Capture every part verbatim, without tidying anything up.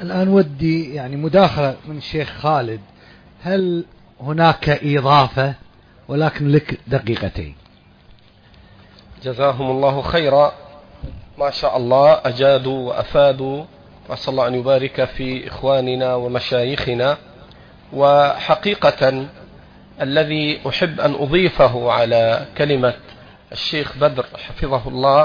الآن ودي يعني مداخلة من الشيخ خالد. هل هناك إضافة؟ ولكن لك دقيقتين. جزاهم الله خيرا، ما شاء الله أجادوا وأفادوا، وأسأل الله أن يبارك في إخواننا ومشايخنا. وحقيقة الذي أحب أن أضيفه على كلمة الشيخ بدر حفظه الله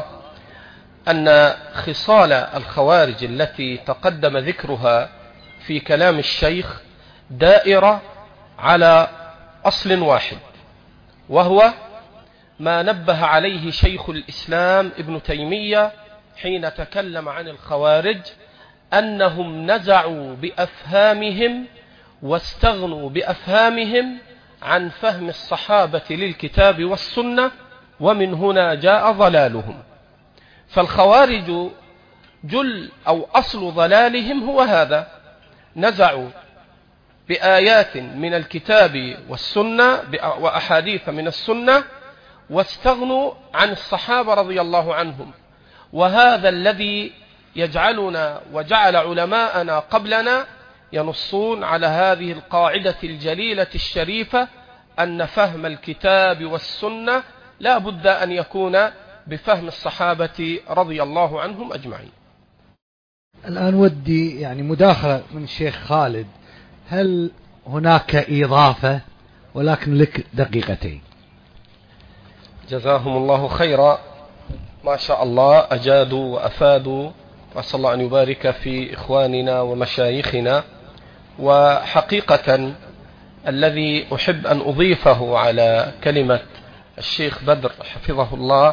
أن خصال الخوارج التي تقدم ذكرها في كلام الشيخ دائرة على أصل واحد، وهو ما نبه عليه شيخ الإسلام ابن تيمية حين تكلم عن الخوارج، أنهم نزعوا بأفهامهم واستغنوا بأفهامهم عن فهم الصحابة للكتاب والسنة، ومن هنا جاء ضلالهم. فالخوارج جل أو أصل ضلالهم هو هذا: نزعوا بآيات من الكتاب والسنة وأحاديث من السنة واستغنوا عن الصحابة رضي الله عنهم. وهذا الذي يجعلنا وجعل علماءنا قبلنا ينصون على هذه القاعدة الجليلة الشريفة، أن فهم الكتاب والسنة لا بد أن يكون بفهم الصحابة رضي الله عنهم أجمعين. الآن ودي يعني مداخلة من الشيخ خالد. هل هناك إضافة؟ ولكن لك دقيقتين. جزاهم الله خيرا، ما شاء الله أجادوا وأفادوا، وأسأل الله أن يبارك في إخواننا ومشايخنا. وحقيقة الذي أحب أن أضيفه على كلمة الشيخ بدر حفظه الله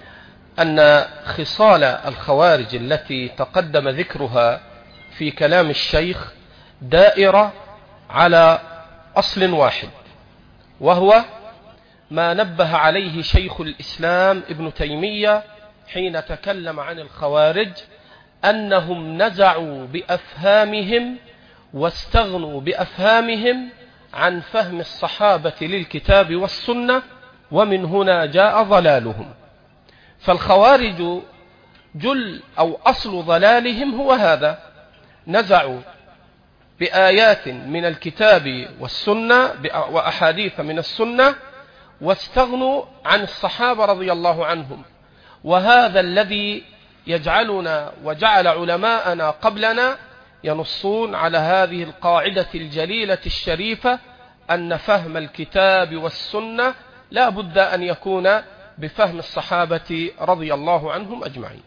أن خصال الخوارج التي تقدم ذكرها في كلام الشيخ دائرة على أصل واحد، وهو ما نبه عليه شيخ الإسلام ابن تيمية حين تكلم عن الخوارج، أنهم نزعوا بأفهامهم واستغنوا بأفهامهم عن فهم الصحابة للكتاب والسنة، ومن هنا جاء ضلالهم. فالخوارج جل أو أصل ضلالهم هو هذا: نزعوا بآيات من الكتاب والسنة وأحاديث من السنة واستغنوا عن الصحابة رضي الله عنهم. وهذا الذي يجعلنا وجعل علماءنا قبلنا ينصون على هذه القاعدة الجليلة الشريفة، أن فهم الكتاب والسنة لا بد أن يكون بفهم الصحابة رضي الله عنهم أجمعين.